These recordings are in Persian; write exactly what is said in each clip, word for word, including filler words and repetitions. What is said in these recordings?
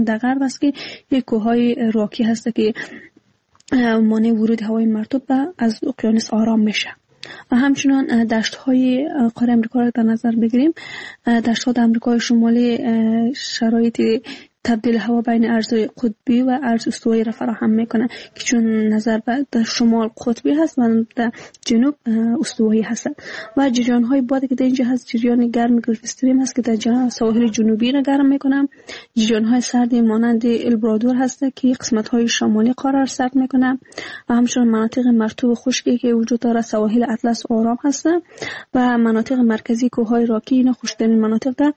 همچنان در غرب است که یک کوههای راکی هست که مانع ورود هوای مرطوب از اقیانوس آرام میشه. و همچنان دشت های قاره امریکا را در نظر بگیریم. دشت ها در امریکای شمالی شرایط تبدیل هوا بین ارزهای قطبی و ارز استوایی را فراهم میکنه که چون نظر به شمال قطبی هست و در جنوب استوایی هست و جریان های بادی که در اینجا هست جریان گرم گلف استریم هست که در سواحل جنوبی را گرم میکنه. جریان های سردی مانند البرادور هست که قسمت های شمالی قاره را سرد میکنه و همچنین مناطق مرطوب خشکی که وجود داره سواحل اطلس آرام هست و مناطق مرکزی کوههای راکی اینا خشکترین مناطق در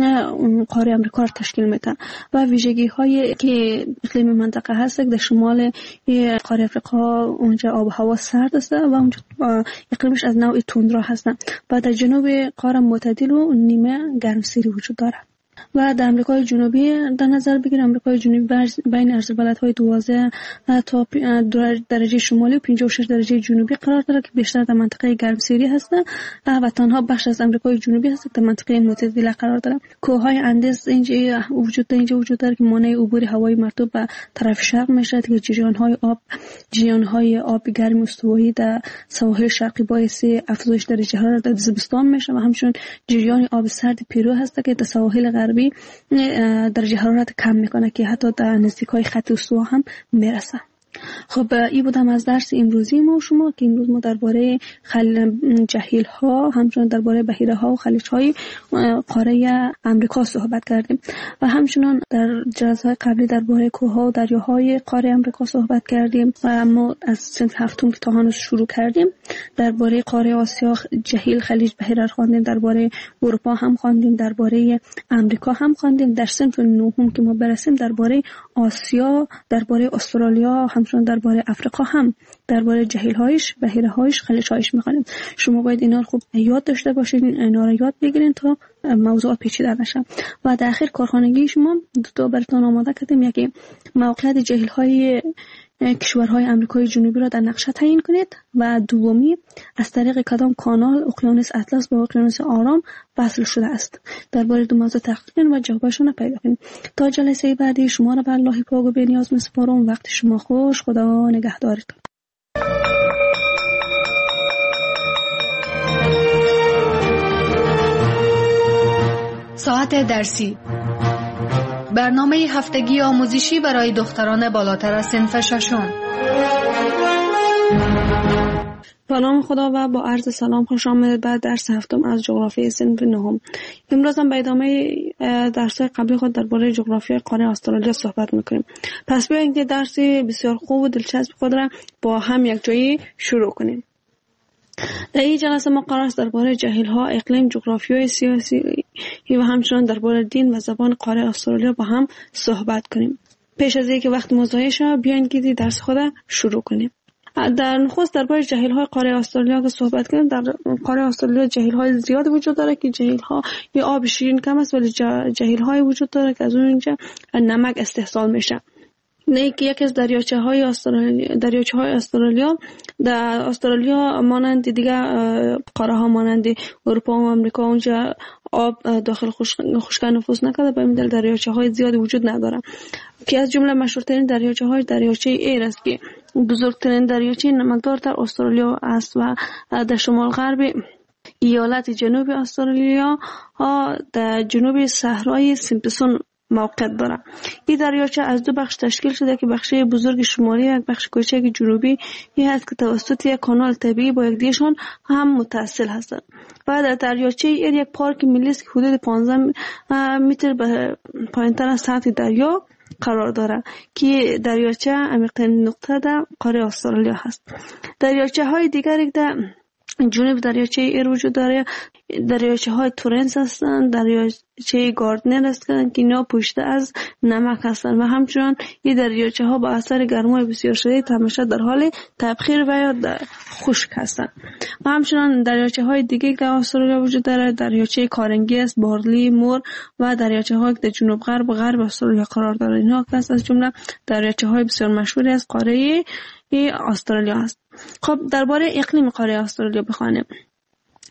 قاره امریکا را تشکیل میده. و ویژگی هایی که اقلیم منطقه هست در شمال قاره افریقا اونجا آب و هوا سرد است و اونجا اقلیمش از نوع توندرا هست و در جنوب قاره معتدل و نیمه گرمسیری وجود داره. و در امریکای جنوبی در نظر بگیریم امریکای جنوبی بین عرض بلدهای دوازده تا درجه شمالی و پنجاه و شش درجه جنوبی قرار داره که بیشتر در منطقه گرمسیری هست و تنها بخش از امریکای جنوبی هست که در منطقه معتدل قرار داره. کوههای اندیز اینجا وجود داره اینجا وجود داره که مانع عبور هوای مرطوب به طرف شرق میشه که جریان‌های آب جریان‌های آب گرم استوایی در سواحل شرقی باعث افزایش درجه حرارت در زمستان میشه و همچنین جریان آب سرد پیرو هست که در سواحل غربی درجه حرارت کم میکنه که حتی در نزدیکای خط استوا هم میرسه. خب این بودم از درس امروزی ما و شما که امروز ما درباره خل جهیل ها همچنین درباره بحیره ها و خلیج های قاره امریکا صحبت کردیم و همچنین در جلسه‌های قبلی درباره کوه ها و دریاهای قاره امریکا صحبت کردیم و ما از صنف هفتم که تا هنوز شروع کردیم درباره قاره آسیا جهیل خلیج بحیره خواندیم، درباره اروپا هم خواندیم، درباره امریکا هم خواندیم. در صنف نهم که ما برسیم درباره آسیا، درباره استرالیا، همچنین درباره افریقا هم درباره جهیل هایش، بحیره هایش، خلیج هایش میخوانیم. شما باید اینا رو خوب یاد داشته باشین، اینا رو یاد بگیرین تا موضوعات پیچیده نشه. و در آخر کارخانگی شما دو تا براتون آماده کردیم. یکی موقعیت جهیل های کشورهای امریکای جنوبی را در نقشه تعیین کنید و دومی از طریق کدام کانال اقیانوس اطلس با اقیانوس آرام وصل شده است. درباره دو موضوع تحقیق کنید و جوابشون رو پیدا کنید. تا جلسه بعدی شما را به الله پاک و بی‌نیاز می‌سپارم. وقت شما خوش. خدا نگهدارتون. ساعت درسی، برنامه هفتگی آموزشی برای دختران بالاتر از صنف ششم. به نام خدا و با عرض سلام خوش آمدید بعد درس هفتم از جغرافی صنف نهم. امروز هم به ادامه درس‌های قبلی خود درباره جغرافی قاره استرالیا صحبت می‌کنیم. پس بیایید که درس بسیار خوب و دلچسب خود را با هم یک جایی شروع کنیم. در این جلسه ما قرار است درباره جهیل‌ها، اقلیم، جغرافیای سیاسی و همچنین درباره دین و زبان قاره استرالیا با هم صحبت کنیم. پیش از اینکه وقت مضایع شود بیایید که درس خود شروع کنیم. در نخست درباره جهیل‌های قاره استرالیا که صحبت کنیم. در قاره استرالیا جهیل‌های زیاد وجود داره که جهیل‌ها یا آب شیرین کم است ولی جهیل‌های وجود داره که از اونجا نمک استحصال میشه. نه که یکی از دریاچه‌های استرالیا دریاچه‌های استرالیا در استرالیا مانند دیگه قاره‌ها مانند اروپا و آمریکا اونجا آب داخل خشک نفوذ نکرده، به همین دلیل دریاچه‌های زیادی وجود نداره که از جمله مشهورترین دریاچه‌های دریاچه ایر است که بزرگترین دریاچه نمکدار در استرالیا است و در شمال غرب ایالت جنوب استرالیا ها در جنوب صحرای سیمپسون موقع داره. این دریاچه از دو بخش تشکیل شده که بخش بزرگ شمالی و بخش کوچک جنوبی این هست که توسط یک کانال طبیعی با یکدیگرشان هم متصل هستند. و در دریاچه ایر یک پارک ملی است که حدود پانزده متر به پایین‌تر از سطح دریا قرار داره که دریاچه عمیق‌ترین نقطه در قاره استرالیا هست. دریاچه های دیگری در جنوب دریاچه ایر وجود داره. دریاچه های تورنس هستند، دریاچه گاردنر هستند که اینا پوشیده از نمک هستند و همچنان این دریاچه ها با اثر گرمای بسیار شدید همیشه در حال تبخیر و یا خشک هستند. و همچنان دریاچه های دیگه که استرالیا وجود داره دریاچه کارنگی است، بارلی، مور و دریاچه های که در جنوب غرب و غرب استرالیا قرار داره. اینها که از جمله دریاچه های بسیار مشهوری از قاره استرالیا است. خب درباره اقلیم قاره استرالیا بخوانیم.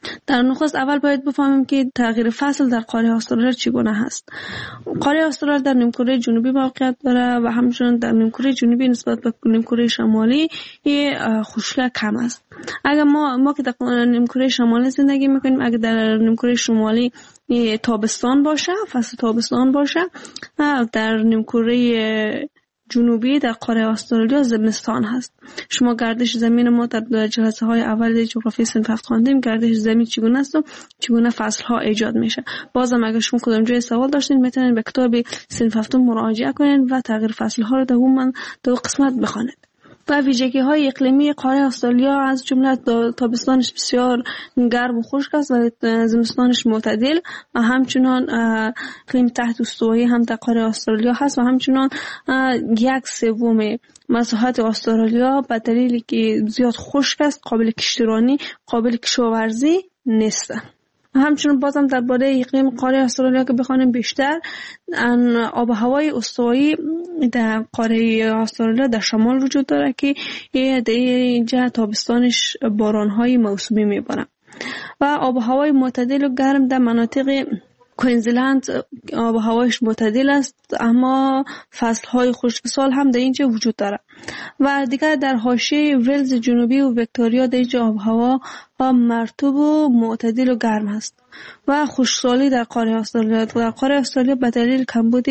در نخست اول باید بفهمیم که تغییر فصل در قاره استرالیا چگونه هست. قاره استرالیا در نیمکره جنوبی موقعیت داره و همچنین در نیمکره جنوبی نسبت به نیمکره شمالی خشکی کم است. اگر ما ما که در نیمکره شمالی زندگی میکنیم، اگر در نیمکره شمالی تابستان باشه، فصل تابستان باشه، در نیمکره جنوبی در قاره استرالیا زمستان هست. شما گردش زمین ما در جلسه های اول جغرافی صنف هفت خواندیم گردش زمین چگونه است و چگونه فصل ها ایجاد میشه. بازم اگر شما کدام جای سوال داشتین میتونید به کتاب صنف هفت مراجعه کنید و تغییر فصل ها رو در اون من در قسمت بخوانید. و ویژگی های اقلیمی قاره استرالیا از جمله تابستانش بسیار گرم و خشک است و زمستانش معتدل و همچنان اقلیم تحت استوایی هم در قاره استرالیا هست و همچنان یک سوم مساحت استرالیا به دلیلی که زیاد خشک است قابل کشتیرانی، قابل کشاورزی نیست. همچنین بازم درباره اقلیم قاره استرالیا که بخوانیم بیشتر، آب و هوای استوایی در قاره استرالیا در شمال وجود داره که در اینجا تابستانش باران‌های موسمی میباره و آب و هوای معتدل و گرم در مناطق کوینزلند آب و هوایش معتدل است، اما فصل‌های خشک سال هم در اینجا وجود داره. و دیگر در حاشیه ولز جنوبی و ویکتوریا در اینجا آب و هوا مرطوب و معتدل و گرم است. و خشکسالی در قاره استرالیا در قاره استرالیا به دلیل کمبود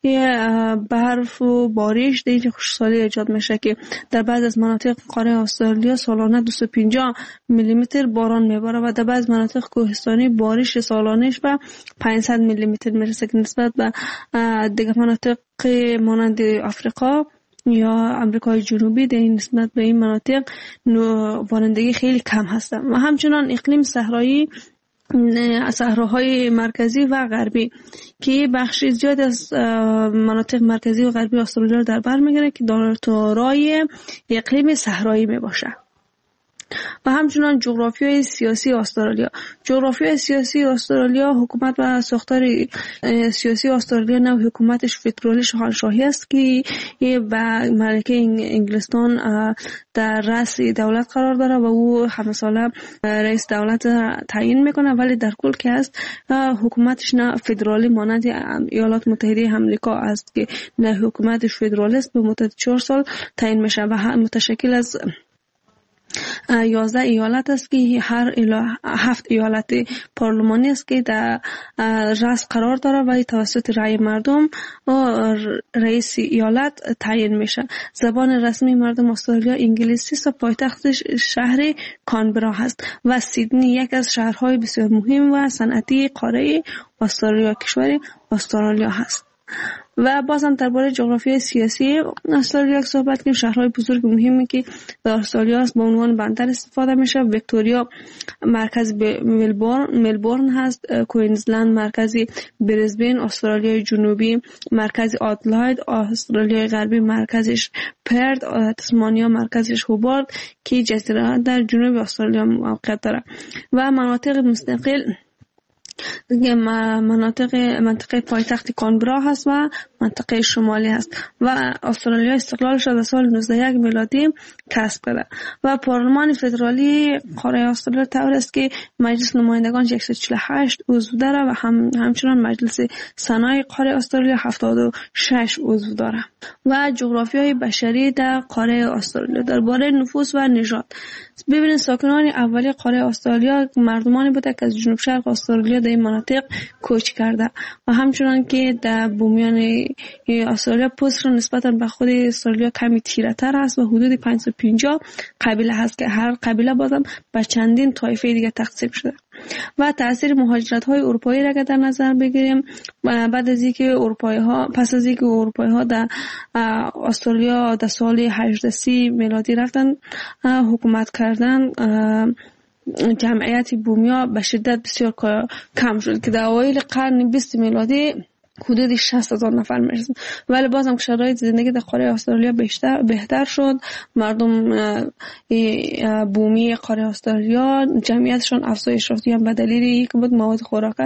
برف و بارش در اینجا خشکسالی ایجاد میشه که در بعض از مناطق قاره استرالیا سالانه دویست و پنجاه میلی متر باران میباره و در بعض مناطق کوهستانی بارش سالانش به پانصد میلی متر میرسه که نسبت به دیگر مناطق مانند آفریقا یا امریکای جنوبی در نسبت به این مناطق بارندگی خیلی کم هست. و همچنان اقلیم صحرایی، صحراهای مرکزی و غربی که بخش زیاد از مناطق مرکزی و غربی استرالیا در بر میگیره که دارای اقلیم صحرایی میباشه. و همچنان جغرافیای سیاسی استرالیا. جغرافیای سیاسی استرالیا، حکومت و ساختار سیاسی استرالیا نوع حکومتش فدرالی شاهنشاهی است که با ملکه انگلستان در رأس دولت قرار داره و او همه ساله رئیس دولت تعیین میکنه، ولی در کل که است حکومتش نه فدرالی مانند ایالات متحده آمریکا است که نه حکومتش فدرالی است، به مدت چهار سال تعیین میشه و متشکل از یازده ایالت است که هر هفت ایالت پارلمانی است که در رأس قرار داره و توسط رأی مردم و رئیس ایالت تعیین میشه. زبان رسمی مردم استرالیا انگلیسی است و پایتختش شهر کانبرا هست و سیدنی یک از شهرهای بسیار مهم و صنعتی قاره استرالیا کشور استرالیا هست. و بازم درباره جغرافیای سیاسی استرالیا صحبت کنیم. شهرهای بزرگ مهمی که در استرالیا است به عنوان بندر استفاده میشه. ویکتوریا مرکز ملبورن ملبورن هست، کوینزلند مرکز بریزبن، استرالیای جنوبی مرکز آدلاید، استرالیای غربی مرکزش پرت، تسمانیا مرکزش هوبارت که جزیره در جنوب استرالیا موقعیت داره. و مناطق مستقل مناطق منطقه پایتخت کانبرا هست و منطقه شمالی هست و استرالیا استقلالش در سال نوزده صد و یک میلادی کسب کرده. و پارلمان فدرالی قاره استرالیا طور است که مجلس نمایندگان صد و چهل و هشت عضو داره و هم همچنان مجلس سنای قاره استرالیا هفتاد و شش عضو داره. و جغرافیای بشری در قاره استرالیا. درباره نفوس و نژاد ببینید، ساکنان اولیه قاره استرالیا مردمانی بوده که از جنوب شرق استرالیا در این مناطق کوچ کرده و همچنان که در بومیان استرالیا پوست را نسبتا به خود استرالیا کمی تیره تر است و حدود پانصد و پنجاه قبیله هست که هر قبیله بازم به چندین طایفه دیگه تقسیم شده. و تاثیر مهاجرت های اروپایی را در نظر بگیریم، بعد از اینکه اروپایی ها پس از اینکه اروپایی ها در استرالیا در سال هجده سی میلادی رفتن حکومت کردن، جمعیت بومیا به شدت بسیار کم شد که در اوایل قرن بیست میلادی حدود شصت هزار نفر میرسن. ولی بازم شرایط زندگی در قاره استرالیا بیشتر بهتر شد. مردم بومی قاره استرالیا جمعیتشون افزایش یافت، هم به دلیل اینکه بود مواد خوراک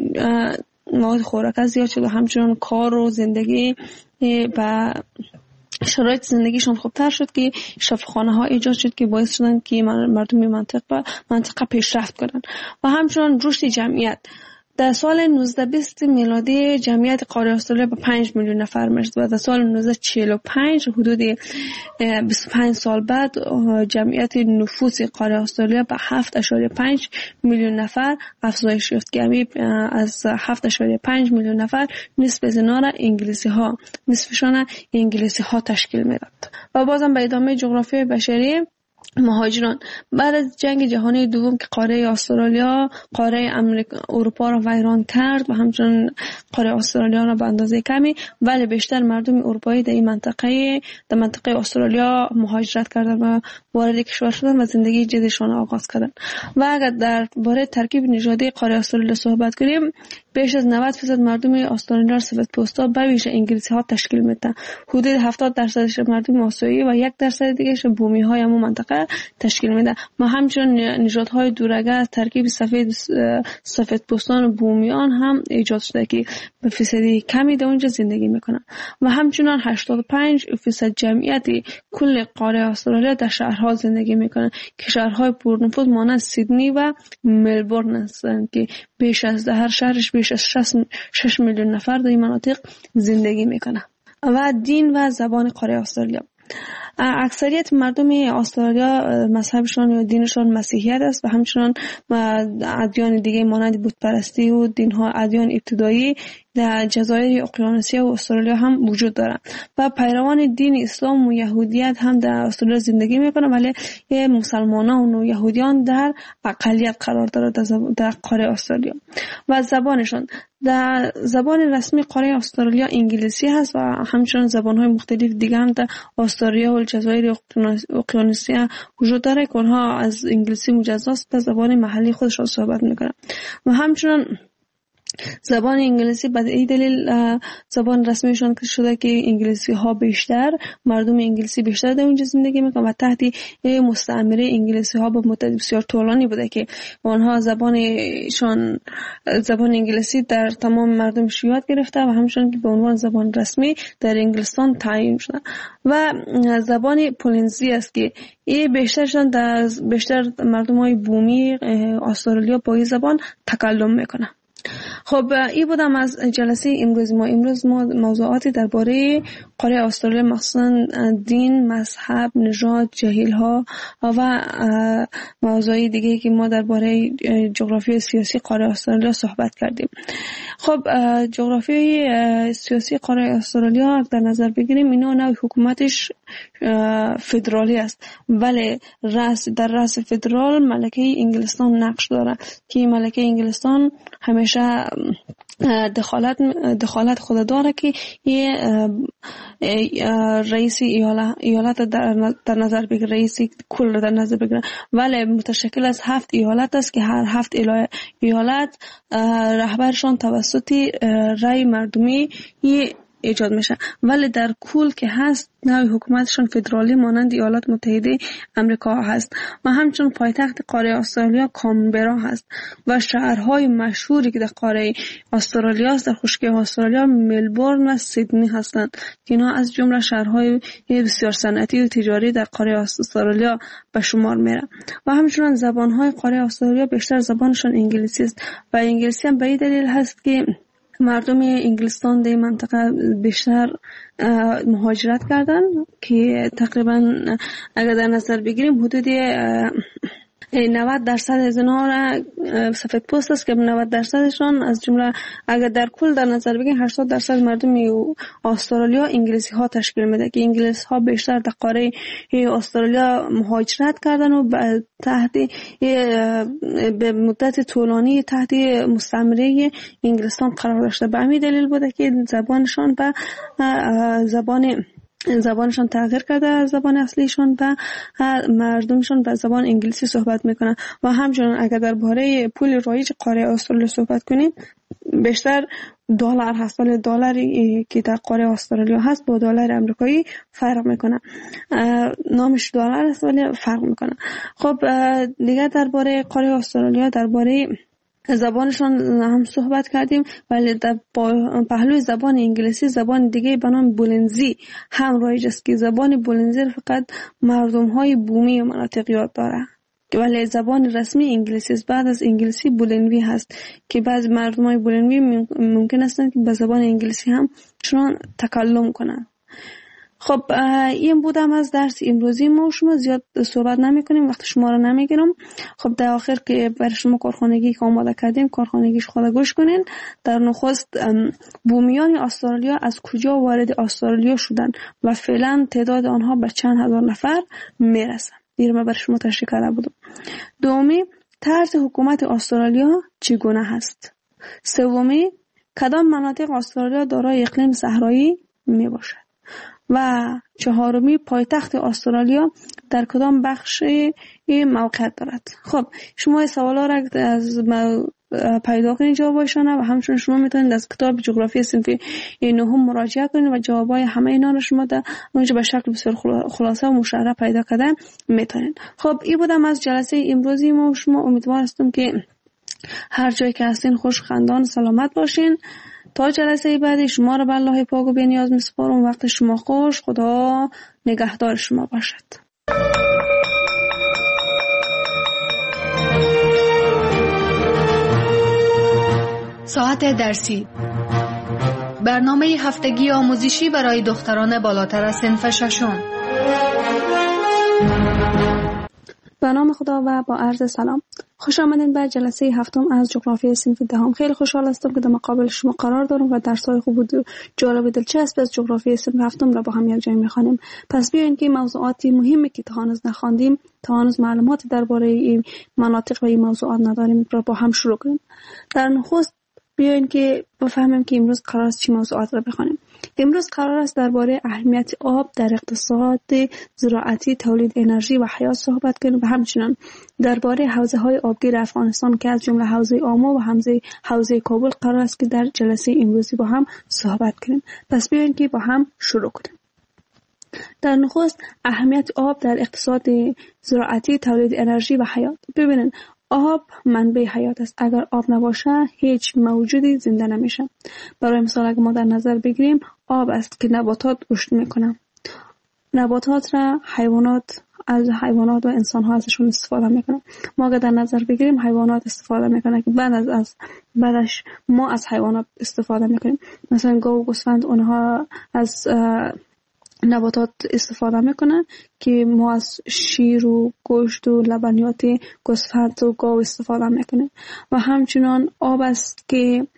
مواد خوراک زیاد شد و همچنان کار و زندگی با شرایط زندگیشون خوبتر شد که شفاخانه ها ایجاد شد که باعث شدن که مردم منطقه منطقه پیشرفت کنند و همچنان رشد جمعیت. در سال نوزده بیست میلادی جمعیت قاره استرالیا به پنج میلیون نفر میرسید و در سال نوزده چهل و پنج حدود بیست و پنج سال بعد جمعیت نفوس قاره استرالیا به هفت ممیز پنج میلیون نفر افزایش یافت که از هفت ممیز پنج میلیون نفر نصف از اینا را انگلیسی ها نصفشان انگلیسی ها تشکیل میداد. و بازم به ادامه جغرافیای بشری مهاجران. بعد از جنگ جهانی دوم که قاره استرالیا قاره امریکا اروپا را ویران کرد و همچنین قاره استرالیا را به اندازه کمی، ولی بیشتر مردم اروپایی در این منطقه در منطقه استرالیا مهاجرت کردند و وارد کشور شدند و زندگی جدیدشان آغاز کردند. و اگر در باره ترکیب نژادی قاره استرالیا صحبت کنیم، بیش از نود درصد مردم استرالیا سفیدپوستا به ویژه انگلیسی ها تشکیل میدن. حدود هفتاد درصدش مردم آسیایی و یک درصد دیگهش بومی های همون منطقه تشکیل میدن. ما همچنین نژادهای دورگه از ترکیب سفید سفیدپوستان و بومیان هم ایجاد شده که به فیصدی کمی در اونجا زندگی میکنن و همچنین هشتاد و پنج درصد جمعیت کل قاره استرالیا در شهرها زندگی میکنن که شهرهای پرنفوذ مانند سیدنی و ملبورن هستند که بیش از در هر شهرش بیش از شش میلیون نفر در این مناطق زندگی میکنن. و دین و زبان قاره استرالیا. اکثریت مردم استرالیا مذهبشان یا دینشان مسیحیت است و همچنان ادیان دیگه مانند بت پرستی و دین‌ها ادیان ابتدایی در جزایر اقیانوسیه و استرالیا هم وجود دارند و پیروان دین اسلام و یهودیت هم در استرالیا زندگی میکنند، ولی مسلمانان و یهودیان در اقلیت قرار دارند در قاره استرالیا. و زبانشان در زبان رسمی قاره استرالیا انگلیسی هست و همچنین زبان‌های مختلف دیگه هم در استرالیا و جزایر اقیانوسیه وجود داره که اونها از انگلیسی مجزاست به زبان محلی خودشان صحبت میکنند. و همچنین زبان انگلیسی به این دلیل زبان رسمیشان شده که انگلیسی ها بیشتر مردم انگلیسی بیشتر در اونجا زندگی میکنن و تحت مستعمره انگلیسی ها به مدت بسیار طولانی بوده که آنها زبانشان زبان انگلیسی در تمام مردم یاد گرفته و همچنین که به عنوان زبان رسمی در انگلستان تعیین شده. و زبان پولنزی است که این بیشترشان در بیشتر مردم های بومی استرالیا با این زبان تکلم میکنن. خب این بودم از جلسه امروز ما. امروز ما موضوعاتی درباره قاره استرالیا مخصوصا دین، مذهب، نژاد، جهیل ها و موضوعی دیگه که ما درباره جغرافی سیاسی قاره استرالیا صحبت کردیم. خب جغرافی سیاسی قاره استرالیا در نظر بگیریم، اینا نوع حکومتش فدرالی است، ولی رأس در رأس فدرال ملکه انگلستان نقش داره که ملکه انگلستان همیشه دخالت دخالت خود داره که یه رئیس ایالت در نظر بگیره، رئیس کل در نظر بگیره، ولی متشکل از هفت ایالت است که هر هفت ایالت رهبرشان توسط رای مردمی ایجاد میشه، ولی در کل که هست نوع حکومتشان فدرالی مانند ایالات متحده امریکا هست و همچنین پایتخت قاره استرالیا کانبرا هست و شهرهای مشهوری که در قاره استرالیا است در خشکی استرالیا ملبورن و سیدنی هستند که اینا از جمله شهرهای بسیار صنعتی و تجاری در قاره استرالیا به شمار میره. و همچنین زبانهای قاره استرالیا بیشتر زبانشان انگلیسی است و انگلیسی هم به این دلیل هست که مردم انگلستان در منطقه بیشتر مهاجرت کردن که تقریبا اگر در نظر بگیریم حدود نود درصد از اینها را سفید پوست است که نود درصدشان از جمله اگر در کل در نظر بگیریم هشتاد درصد مردم استرالیا انگلیسی ها تشکیل میده که انگلیس ها بیشتر در قاره استرالیا مهاجرت کردن و به تحت به مدت طولانی تحت مستعمره انگلستان قرار داشته. به همین دلیل بوده که زبانشان به زبان زبانشان تغییر کرده از زبان اصلیشان و مردمشان به زبان انگلیسی صحبت میکنن. و همچنین اگر درباره پول رایج قاره استرالیا صحبت کنیم بیشتر دلار هست، ولی دلاری که در قاره استرالیا هست با دلار امریکایی فرق میکنه، نامش دلار است ولی فرق میکنه. خب دیگه درباره قاره استرالیا درباره زبانشان هم صحبت کردیم، ولی در پهلوی زبان انگلیسی زبان دیگه به نام بولنزی هم رایج است که زبان بولنزی فقط مردم های بومی و مناطق یاد داره، ولی زبان رسمی انگلیسی است. بعد از انگلیسی بولنوی هست که بعض مردم های بولنوی ممکن است که به زبان انگلیسی هم چنان تکلم کنند. خب این بودم از درس امروزی ما. شما زیاد صحبت نمی کنیم، وقت شما رو نمی گیرم. خب در آخر که برای شما کارخانگی که آماده کردیم کارخانگیش خود گوش کنین. در نخست بومیان استرالیا از کجا وارد استرالیا شدن و فعلا تعداد آنها به چند هزار نفر میرسن. این رو برای شما تشریح کرده بودم. دومی، طرز حکومت استرالیا چگونه هست. سومی، کدام مناطق استرالیا دارای اقلیم صحرایی می باشد. و چهارمی، پایتخت استرالیا در کدام بخش موقعیت دارد. خب شما این سوالا را از پیدا کنید جوابایشان و همچنین شما میتونید از کتاب جغرافی صنف نهم مراجعه کنید و جوابای همه اینا رو شما در اونجا به شکل بسیار خلاصه و مشرح پیدا کردن میتونید. خب این بودم از جلسه امروزی ما. شما امیدوار هستم که هر جایی که هستین خوش خندان سلامت باشین. تا جلسه بعدی شما را به الله پاک و بی‌نیاز میسپارم. وقت شما خوش. خدا نگهدار شما باشد. ساعت درسی، برنامه هفتگی آموزشی برای دختران بالاتر از صنف ششم. به نام خدا و با عرض سلام. خوش آمدین به جلسه هفتم از جغرافی صنف دهم. خیلی خوشحال هستم که در مقابل شما قرار دارم و درس‌های خوب و جالب و دلچسب از جغرافی صنف هفتم را با هم یک جای می‌خوانیم. پس بیاین که موضوعاتی مهمی که تا هنوز نخواندیم، تا هنوز معلوماتی درباره این مناطق و این موضوعات نداریم را با هم شروع کنیم. در نخست بیاین که بفهمیم که امروز قرار است چه موضوعات را بخوانیم. امروز قرار است درباره اهمیت آب در اقتصاد زراعتی، تولید انرژی و حیات صحبت کنیم و همچنین درباره حوزه‌های آبگیر افغانستان که از جمله حوزه آمو و حوزه حوزه کابل قرار است که در جلسه امروزی با هم صحبت کنیم. پس بیاین که با هم شروع کنیم. در نخست اهمیت آب در اقتصاد زراعتی، تولید انرژی و حیات. ببینید آب منبع حیات است. اگر آب نباشه هیچ موجودی زنده نمیشه. برای مثال اگر ما در نظر بگیریم آب است که نباتات رشد میکنن. نباتات را حیوانات از حیوانات و انسان ها ازشون استفاده میکنن. ما اگر در نظر بگیریم حیوانات استفاده میکنن که بعد از, از بعدش ما از حیوانات استفاده میکنیم. مثلا گاو و گوسفند اونها از نباتات استفاده میکنن که ما از شیر و گوشت و لبنیات گوسفند و گاو استفاده میکنیم. و همچنان آب است که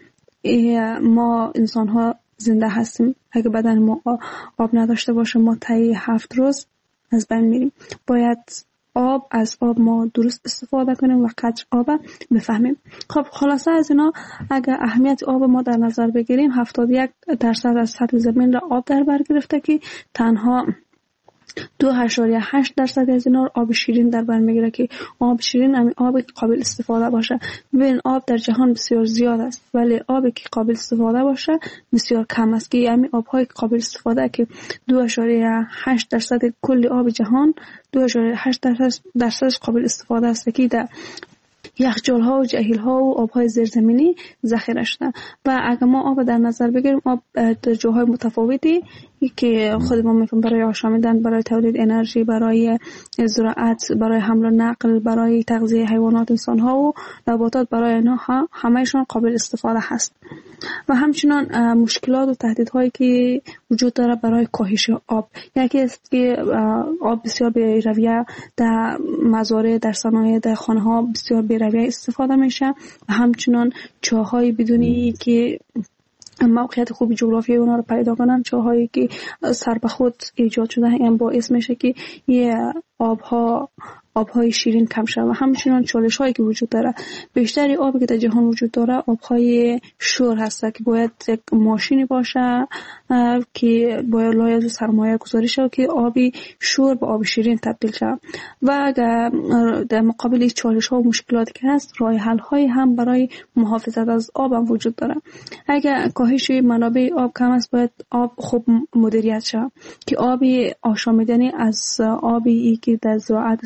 ما انسان ها زنده هستیم. اگه بدن ما آب نداشته باشه ما طی هفت روز از بین میریم. باید آب از آب ما درست استفاده کنیم و قدر آب بفهمیم. خب خلاصه از اینا اگر اهمیت آب ما در نظر بگیریم هفتاد و یک درصد از سطح زمین را آب در بر گرفته که تنها دو اشاریه هشت درصد از اینا آب شیرین در بر میگیره که آب شیرین همین آب قابل استفاده باشه. ببین آب در جهان بسیار زیاد است ولی آبی که قابل استفاده باشه بسیار کم است که همین آب‌های قابل استفاده که دو اشاریه هشت درصد کل آب جهان دو اشاریه هشت درصدش قابل استفاده است که در یخچال‌ها و جهیل‌ها و آب‌های زیرزمینی ذخیره شده. و اگر ما آب در نظر بگیریم آب در جاهای متفاوتی که خود ما میتونیم برای آشامیدن، برای تولید انرژی، برای زراعت، برای حمل و نقل، برای تغذیه حیوانات، انسان‌ها و نباتات، برای اینها همه‌شون قابل استفاده هست. و همچنان مشکلات و تهدیدهایی که وجود داره برای کاهش آب. یکی است که آب بسیار به رویه در مزارع، در صنایع، در خانه‌ها بسیار به رویه استفاده میشه و همچنان چاه‌های بدونی که موقعیت خوبی جغرافیایی اونا رو پیدا کنن، چاهایی که سر به خود ایجاد شده هم باعث میشه که یه آبها آبهای شیرین کم شود. و همچنین چالش هایی که وجود داره، بیشتری آبی که در جهان وجود داره آبهای شور هست که باید یک ماشینی باشه که باید لایحه سرمایه گذاری شه که آبی شور به آب شیرین تبدیل شه. و اگر در مقابل این چالش ها و مشکلاتی که هست راه حل هایی هم برای محافظت از آب هم وجود داره. اگر کاهش منابع آب کم است باید آب خوب مدیریت شه که آبی آشامیدنی از آبی که در زراعت استفاده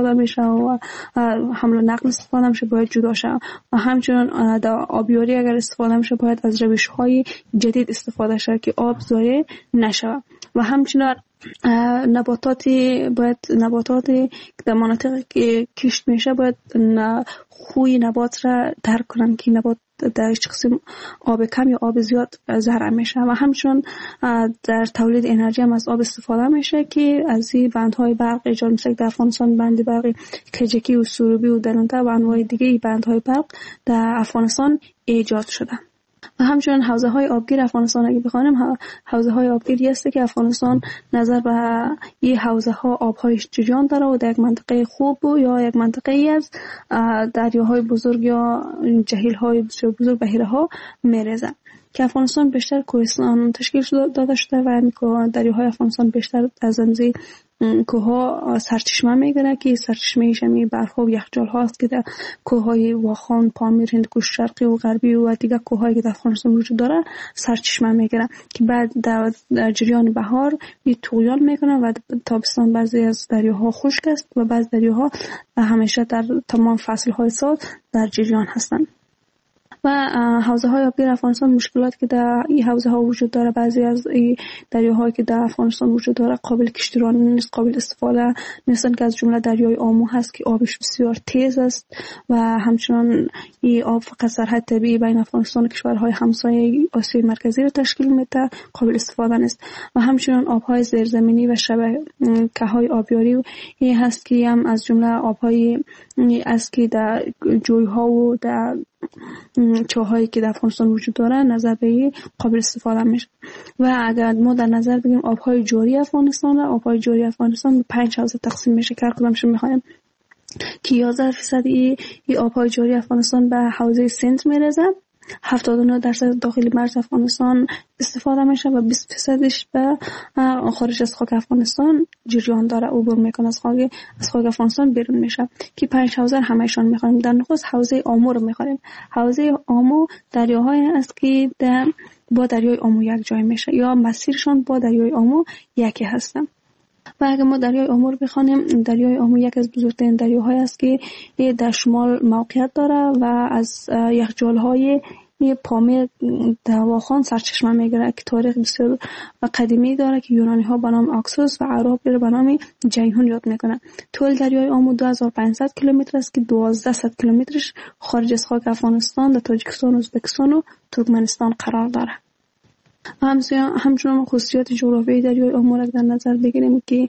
استفاده میشه و حمل و نقل استفاده میشه باید جدا شه و همچنین در آبیاری اگر استفاده میشه باید از روش های جدید استفاده شه که آب ضایع نشه و همچنین نباتاتی باید نباتاتی که در مناطقی که کشت میشه باید خوی نبات را درک کنن که نبات در هیچ قسم آب کم یا آب زیاد ضرر میشه و همچنین در تولید انرژی هم از آب استفاده میشه که از این بندهای برق ایجاد میشه. در افغانستان بند برق کجکی و سروبی و درونتر و انواع دیگه بندهای برق در افغانستان ایجاد شده و همچنین حوزه های آبگیر افغانستان اگه بخوانیم حوزه های آبگیری هسته که افغانستان نظر به این حوزه ها آبهایش جریان داره و در یک منطقه خوب و یا یک منطقه ای از دریاهای بزرگ یا جهیل های بسیار بزرگ بحیره ها میریزه که افغانستان بیشتر کوهستان تشکیل داده شده و دریاهای افغانستان بیشتر از انزی کوها سرچشمه میگیره که سرچشمه شمی برف ها و یخچال هاست که در کوههای واخان، پامیر، هندوکش شرقی و غربی و دیگر کوههایی که در افغانستان وجود داره سرچشمه میگیره که بعد در جریان بهار این طغیان میکنه و تابستان بعضی از دریاها خشک است و بعضی دریاها همیشه در تمام فصل های سال در جریان هستند. و حوزه های آبگیر افغانستان مشکلات که در این حوزه ها وجود داره بعضی از دریاهایی که در افغانستان وجود داره قابل کشتیرانی نیست، قابل استفاده نیستن که از جمله دریای آمو هست که آبش بسیار تیز است و همچنان این آب فقط سرحد طبیعی بین افغانستان و کشورهای همسایه آسیای مرکزی را تشکیل میده، قابل استفاده نیست و همچنان آبهای زیرزمینی و شبکه‌های آبیاری این هست که هم از جمله آبهای است که در جوی‌ها و در چاهایی که در افغانستان وجود داره نظر به قابل استفاده میشه و اگر ما در نظر بگیریم آبهای جاری افغانستان را آبهای جاری افغانستان به پنج حوزه تقسیم میشه که هر کدامش میخوایم که یازده درصد این آبهای جاری افغانستان به حوزه سند میرسه، هفتاد و نه درصد داخل مرز افغانستان استفاده میشه و بیست درصدش به خارج از خاک افغانستان جریان داره عبور میکنه، از خاک از خاک افغانستان بیرون میشه که پنج حوزه همشون میخوایم. در نخست حوزه آمو رو میخوایم. حوزه آمو دریاهایی است که در با دریای آمو یک جای میشه یا مسیرشان با دریای آمو یکی هستن و اگر ما دریای آمو رو بخوانیم دریای آمو یک از بزرگترین دریاهای است که در شمال موقعیت داره و از یخچال‌های پامیر در واخان سرچشمه میگیره که تاریخ بسیار قدیمی داره که یونانی ها به نام آکسوس و عرب به نام جیهون یاد میکنه. طول دریای آمو دو هزار و پانصد کیلومتر است که دوازده کیلومترش خارج از خاک افغانستان در تاجیکستان، ازبکستان و ترکمنستان قرار داره. همچنان خصوصیات جغرافیایی دریای آمو را در نظر بگیریم که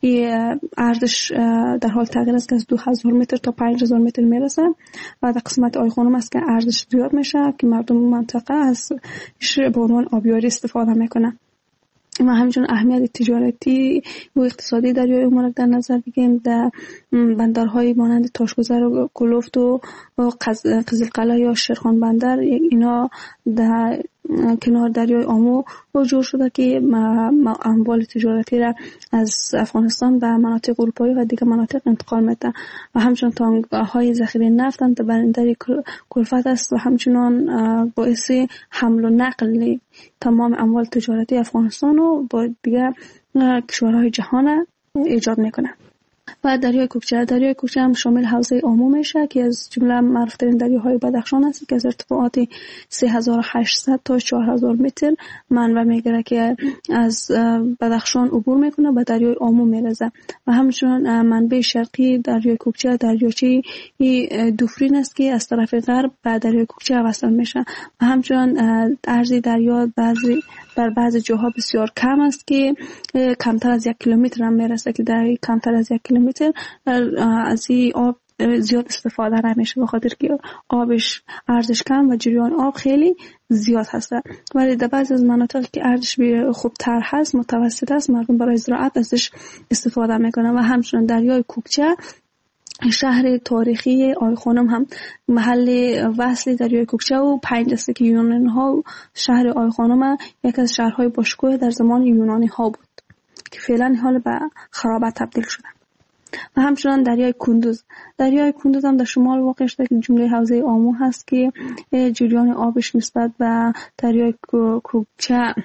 ارزش در حال تغییر است که از دو هزار متر تا پنج هزار متر میرسه و در قسمت آی خانم است که ارزش زیاد میشه که مردم منطقه از به عنوان آبیاری استفاده میکنه و همچنین اهمیت تجارتی و اقتصادی دریای آمو را در نظر بگیریم. در بندرهای مانند تاشگذر و کلفت و قزلقلعه یا شیرخان بندر اینا در کنار دریای آمو جور شده که اموال تجارتی را از افغانستان به مناطق اروپایی و دیگر مناطق انتقال میده و همچنین تانک‌های ذخیره نفت هم در بندر کلفت است و همچنین باعث حمل و نقل تمام اموال تجارتی افغانستان و با دیگر کشورهای جهان ایجاد میکنه. و دریای کوکچه دریای کوکچه هم شامل حوزه آمو میشه که از جمله معروف‌ترین دریاهای بدخشان است که از ارتفاعات سه هزار و هشتصد تا چهار هزار متر منبع میگیره که از بدخشان عبور میکنه به دریای آمو میرسه و همچنین منبع شرقی دریای کوکچه دریاچه دوفرین است که از طرف غرب به دریای کوکچه وصل میشه و همچنین عرض دریا بعضی بر بعض جاها بسیار کم است که کمتر از یک کیلومتر هم میرسه که در کمتر از یک کیلومتر از این آب زیاد استفاده نمیشه به خاطر که آبش ارزش کم و جریان آب خیلی زیاد هست. ولی در بعضی از مناطق که ارزش خوبتر هست متوسط است مردم برای زراعت ازش استفاده میکنن و همچنین دریای کوکچه شهر تاریخی آی خانم هم محل وصل دریای کوکچه و پنج است که یونانی ها شهر آی خانم یک از شهرهای باشکوه در زمان یونانی ها بود که فعلا حال به خرابت تبدیل شده. و همچنان دریای کندوز دریای کندوز هم در شمال واقع شده که جمله حوزه آمو هست که جریان آبش نسبت به دریای کوکچه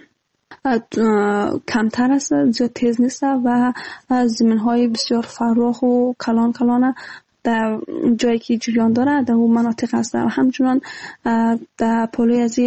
کمتر است، زیاد تیز نیست و زمین‌های بسیار فراخ و کلان کلانه در جایی که جریان داره در اون مناطق هست. و همچنان در پلوی از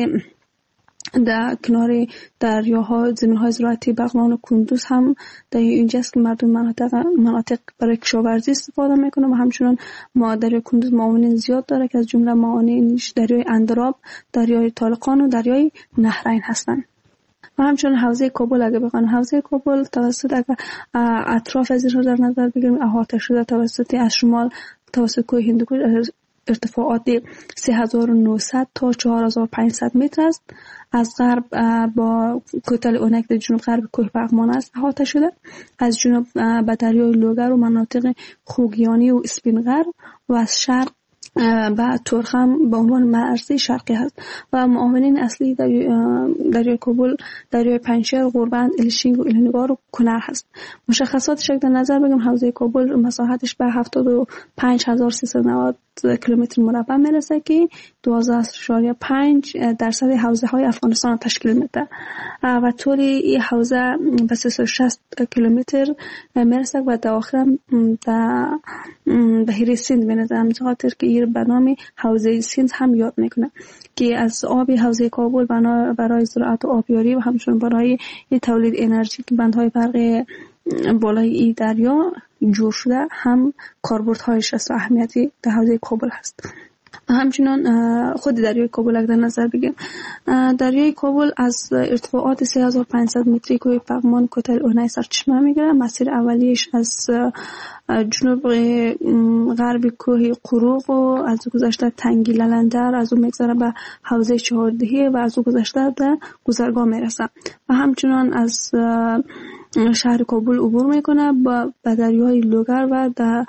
در کنار دریاها زمین‌های زراعتی بغلان و کندوز هم در اینجاست که مردم مناطق مناطق برای کشاورزی استفاده میکنه. و همچنان ما دریای کندوز معاونین زیاد داره که از جمله معاونینش دریای اندراب، دریای طالقان و دریای نهرین هستند. و همچنان حوزه کابل اگه بخوان، حوزه کابل توسط اگه اطراف از این رو در نظر بگیریم احاطه شده توسط از شمال توسط کوه هندوکش ارتفاعات سه هزار و نهصد تا چهار هزار و پانصد متر است. از غرب با کوتل اونک در جنوب غرب کوه پغمان است احاطه شده. از جنوب به دریای لوگر و مناطق خوگیانی و اسپینغر و از شرق و ترخم به عنوان مرزی شرقی هست. و معاونین اصلی دریای کابل دریای پنجشیر، غوربند، الشینگ و الینگار و کنر هست. مشخصاتش در نظر بگم حوزه کابل مساحتش به هفتاد و پنج هزار و سیصد و نود کیلومتر مربع میرسه که دوازده اشاریه پنج درصد حوزه های افغانستان تشکیل میده و طول این حوزه به سیصد و شصت کیلومتر میرسه و در آخر در بحیره سند میرسه. همین خاطر که این به نام حوزه سند هم یاد میکنه که از آب حوزه کابل برای زراعت و آبیاری و همچنین برای تولید انرژی که بندهای برق بالای این دریا جور شده هم کاربردهایش است و اهمیتی در حوزه کابل هست. همچنان خود دریای کابل اگر در نظر بگیریم، دریای کابل از ارتفاعات سه هزار و پانصد متری کوه پغمان کوتل اونای سرچشمه میگیره. مسیر اولیش از جنوب غرب کوه قروق و از گذشته تنگی للندر، از اون میگذره به حوزه چهاردهی و از اون گذشته به گذرگاه میرسه و همچنان از شهر کابل عبور میکنه با دریای لوگر و در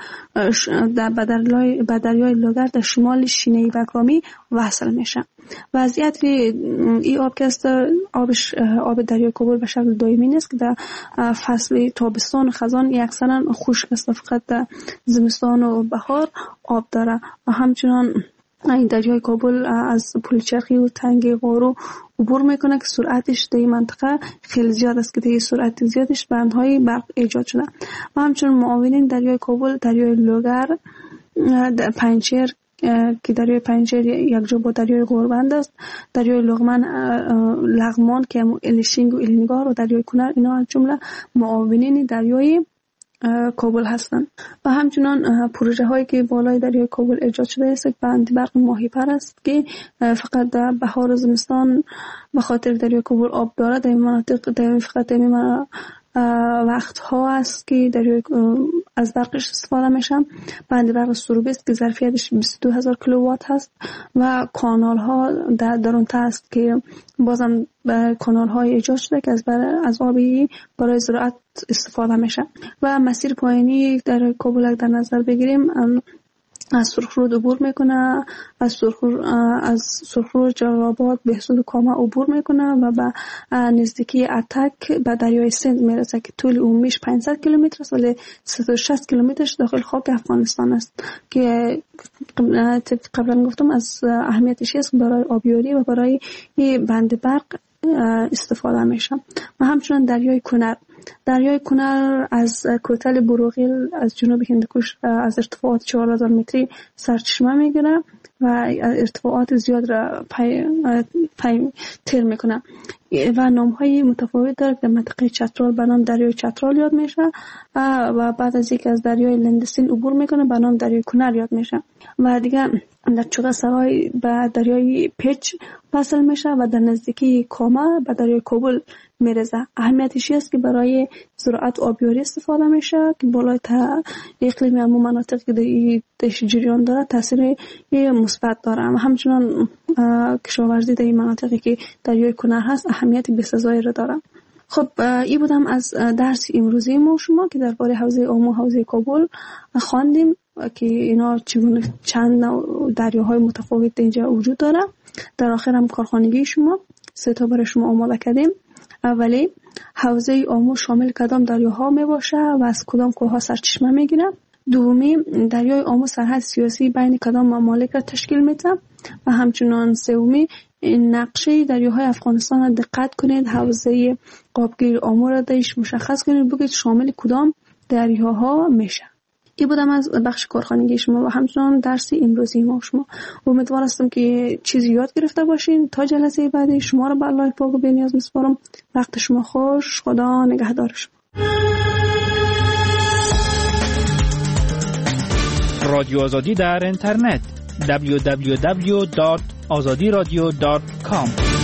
دریای لوگر در شمال شینه بکرامی وصل میشه. وضعیت این آب که است آبش آب دریای کابل به شکل دائمی نیست که در فصل تابستان خزان اکثرا خشک است، فقط در زمستان و بهار آب داره. و همچنان این دریای کابل از پل چرخی و تنگه غارو عبور میکنه که سرعتش در این منطقه خیلی زیاد است که در سرعت زیادش بندهای برق ایجاد شده. و همچنین معاونین دریای کابل دریای لوگر، در پنجشیر که دریای پنجشیر یک جا با دریای غوربند است، دریای لغمان لغمان که الشینگ و الینگار و دریای کنر، اینا از جمله معاونین دریای کابل هستند. و همچنان پروژه هایی که بالای دریای کابل ایجاد شده است بند برق ماهی پر است که فقط در بهار و زمستان به خاطر دریای کابل آب داره. در این مناطق در فقط در این وقت ها است که دریای از برقش استفاده میشه. بند برق سروبی است که ظرفیتش بیست و دو هزار کیلووات هست و کانال ها در درونتا است که بازم کانال های ایجاد شده که از از آبی برای زراعت استفاده میشه. و مسیر پایینی در کابل در نظر بگیریم از سرخرود عبور میکنه، از سرخرود از سرخرود جلال‌آباد بهسود و کامه عبور میکنه و به نزدیکی اتک به دریای سند میرسه که طول عمومیش پانصد کیلومتر است ولی صد و شصت کیلومترش داخل خاک افغانستان است که قبلا گفتم از اهمیتش است برای آبیاری و برای بند برق استفاده میشه. و همچنین دریای کنر دریای کنر از کوتل بروغیل از جنوب هندوکش از ارتفاعات چهار هزار متری سرچشمه میگیره و ارتفاعات زیاد را پای, پای تر میکنه و نامهای متفاوت داره که منطقه چترال به نام دریای چترال یاد میشه و بعد از یک از دریای لندسین عبور میکنه به نام دریای کنر یاد میشه و دیگه در چوغه سرای به دریای پیچ وصل میشه و در نزدیکی کامه به دریای کابل میرسه. اهمیتش است که برای زراعت و آبیاری استفاده میشه که بالای اقلیم همون مناطق که در جریان داره تاثیر مثبت داره. و همچنان کشاورزی در این مناطقی که دریای کنر هست اهمیت بسزایی را داره. خب این بودم از درس امروزی ما شما که درباره حوزه عام و حوزه کابل خواندیم که اینا چگونه چند دریاهای متفاوت اینجا وجود داره. در آخر هم کارخانگی شما سه تا برای شما آماده کردیم. اولی حوزه عام شامل کدام دریاها می باشه و از کدام کوهها سرچشمه میگیره. دومی دریای آمو سرحد سیاسی بین کدام ممالک را تشکیل میده و همچنان سومی نقشه دریاهای افغانستان را دقت کنید، حوزه آبگیر آمو را درش مشخص کنید، بگید شامل کدام دریاها میشه. این بودم از بخش کارخانگی شما و همچنان درس امروزی ما شما. امیدوار هستم که چیزی یاد گرفته باشین. تا جلسه بعدی شما را به الله پاک و بی‌نیاز میسپارم. وقت شما خوش. خدا نگهدار شما. رادیو آزادی در اینترنت دبلیو دبلیو دبلیو دات آزادی رادیو دات کام